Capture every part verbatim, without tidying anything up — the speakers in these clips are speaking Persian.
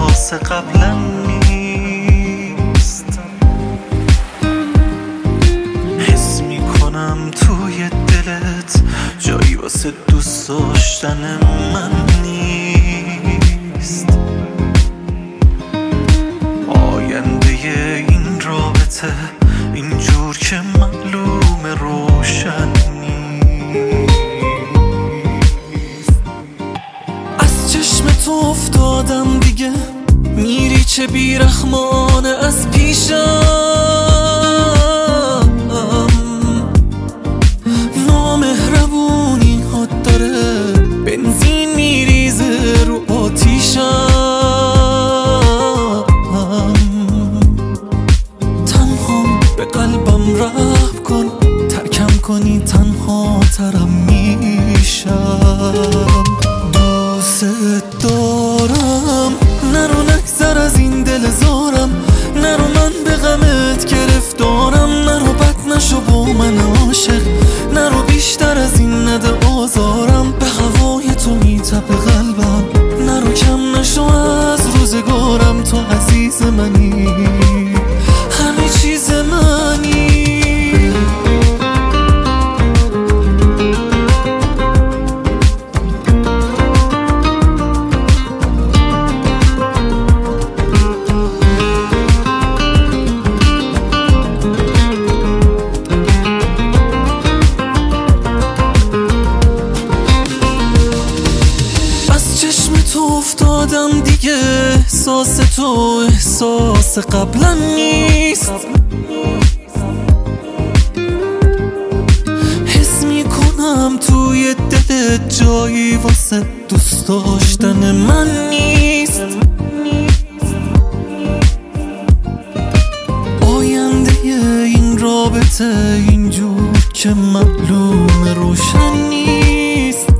احساس قبلا نیست. حس میکنم توی دلت جایی واسه دوست داشتن من نیست. آینده این رابطه اینجور که معلوم روشن نیست. از چشم تو افتادم دیگه، میری چه بیرحمانه از پیشم. نامهربونی ها داره بنزین میریزه رو آتیشم. تنها به قلبم رحم کن، ترکم کنی تنها ترم میشم. دوست دارم، نرو نگذر از این دل زارم، نرو من به غمت گرفتارم، نرو بد نشو با من عاشق، نرو بیشتر از این نده آزارم. به هوای تو میتپه قلبم، نرو کم نشو از روزگارم. تو عزیز منی، همه چیز منی. تو افتادم دیگه، احساس تو احساس قبلا نیست. حس میکنم توی دلت جایی واسه دوست داشتن من نیست. آینده این رابطه اینجور که معلوم روشن نیست،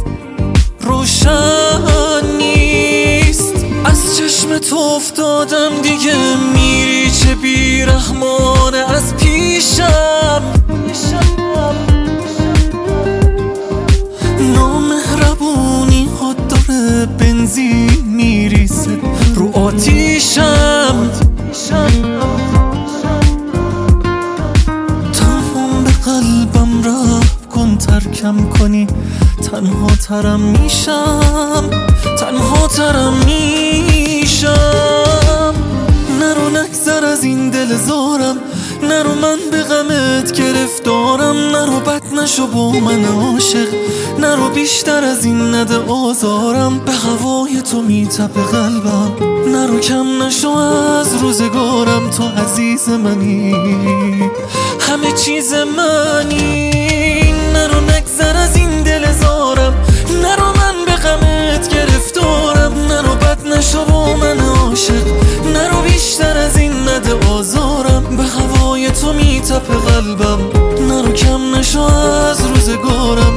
روشن نیست. از چشم تو افتادم دیگه، میری چه بیرحمانه از پیشم. نامهربونی ها داره بنزین میریزه رو آتیشم. تنها به قلبم رحم کن، ترکم کنی تنها ترم میشم، تنها ترم میشم. نرو نگذر از این دل زارم، نرو من به غمت گرفتارم، نرو بد نشو با من عاشق، نرو بیشتر از این نده آزارم. به هوای تو میتپه قلبم، نرو کم نشو از روزگارم. تو عزیز منی، همه چیز منی. نرو نگذر از این دل زارم، نرو من به غمت گرفتارم، نرو بد نشو با من عاشق، نرو بیشتر از این نده آزارم. به هوای تو میتپه قلبم، نرو کم نشو از روزگارم.